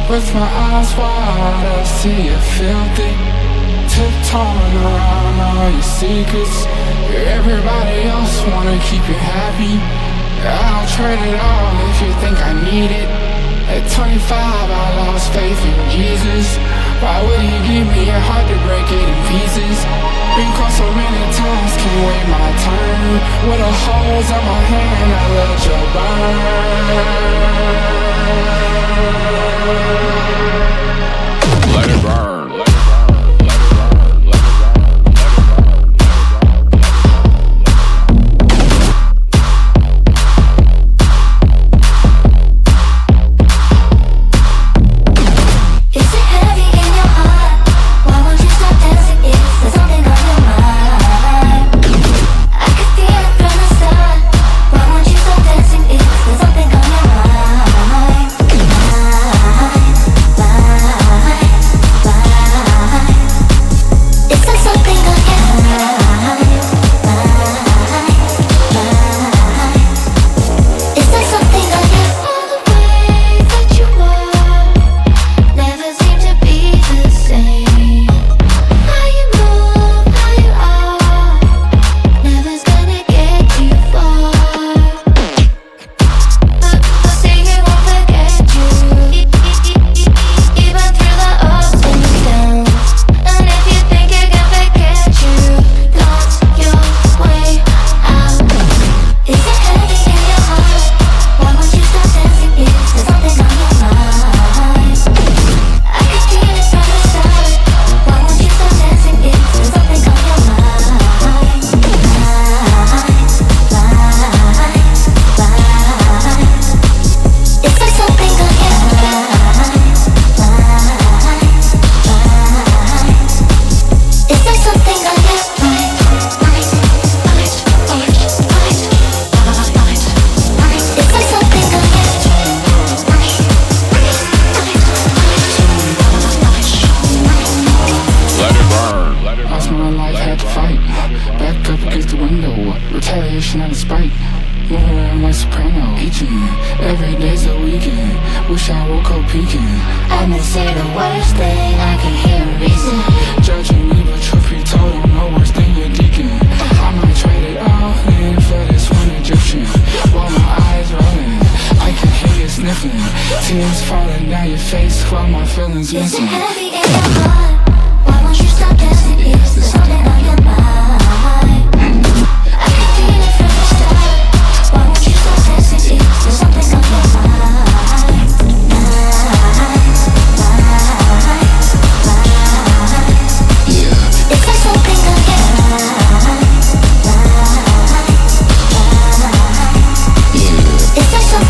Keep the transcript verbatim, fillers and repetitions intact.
With my eyes wide, I see you filthy, tiptoeing around all your secrets. Everybody else wanna keep you happy. I'll trade it all if you think I need it. At twenty-five, I lost faith in Jesus. Why would he give me a heart to break it in pieces? Been caught so many times, can't wait my turn. With the holes in my hand, I let you burn. Let it burn. Let it burn. Retaliation out of spite, moving around like soprano, eating. Every day's a weekend, wish I woke up peeking. I'ma say the worst thing I can hear a reason. Judging me, but truth be told, I'm no worse than your deacon. I might trade it all in for this one Egyptian. While my eyes rolling, I can hear you sniffing. Tears falling down your face while my feelings Is missing. it heavy in your heart? Why won't you stop dancing? Is there something on your mind? Is there something